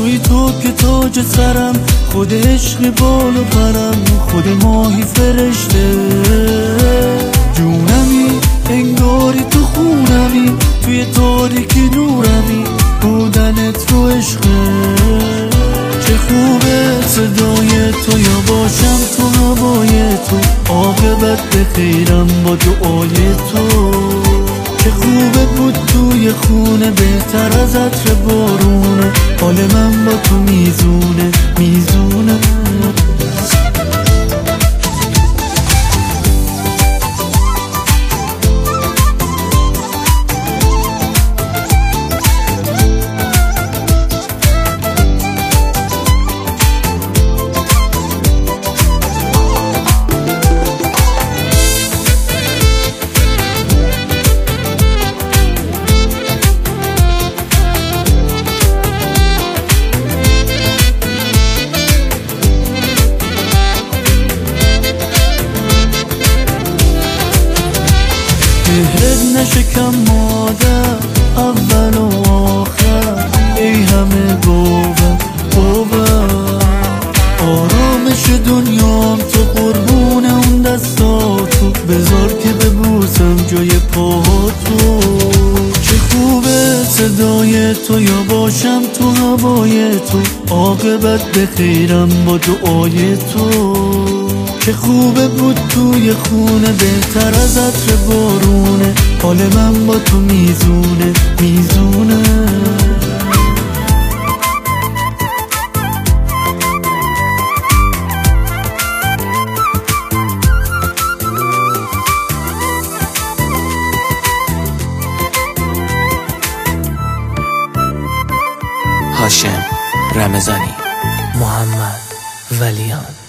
توی تو که تاج سرم، خود عشق بال و پرم، خود ماهی فرشته جونمی، انگاری تو خونمی، توی تاریکی نورمی، بودنت رو عشقه. چه خوبه صدای تو، یا باشم تو هوای تو، عاقبت بخیرم با دعای تو. چه خوبه بود توی خونه، بهتر از عطر بارونه، حال من با تو میزونه میزونه. مهرت نشکم مادر، اول و آخر، ای همه باور آرامش دنیام تو، قربون اون دستاتو، بذار که ببوسم جای پاهاتو. چه خوبه صدای تو، یا باشم تو هوای تو، عاقبت بخیرم با دعای تو. چه خوبه بود توی خونه، بهتر از عطر بارونه، حال من با تو میزونه میزونه. هاشم رمضانی، محمد ولیان.